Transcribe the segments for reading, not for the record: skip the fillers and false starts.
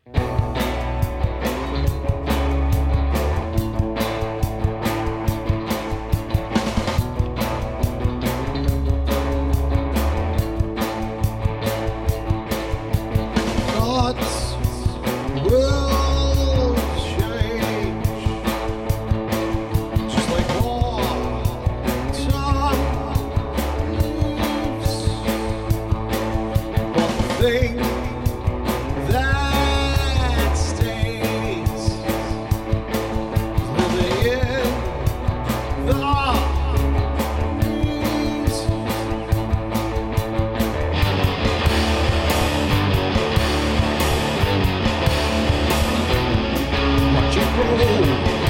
Thoughts will change, just like water moves. But the thing that stays is living in the breeze. Watch it roll.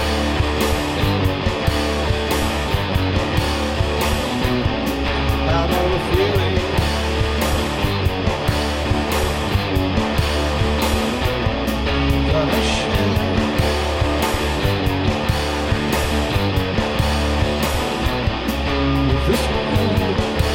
I know the feeling. That I share. With this world.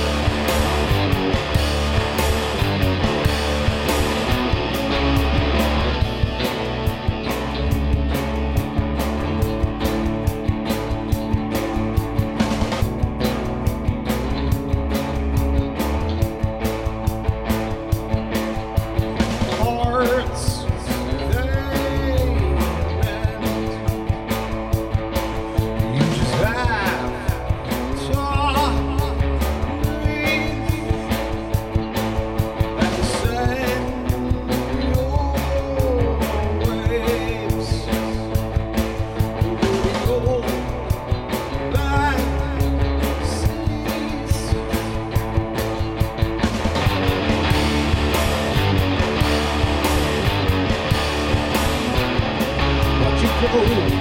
Hearts, they mend. You just have to breathe and send your waves. We go back seas. Watch it go.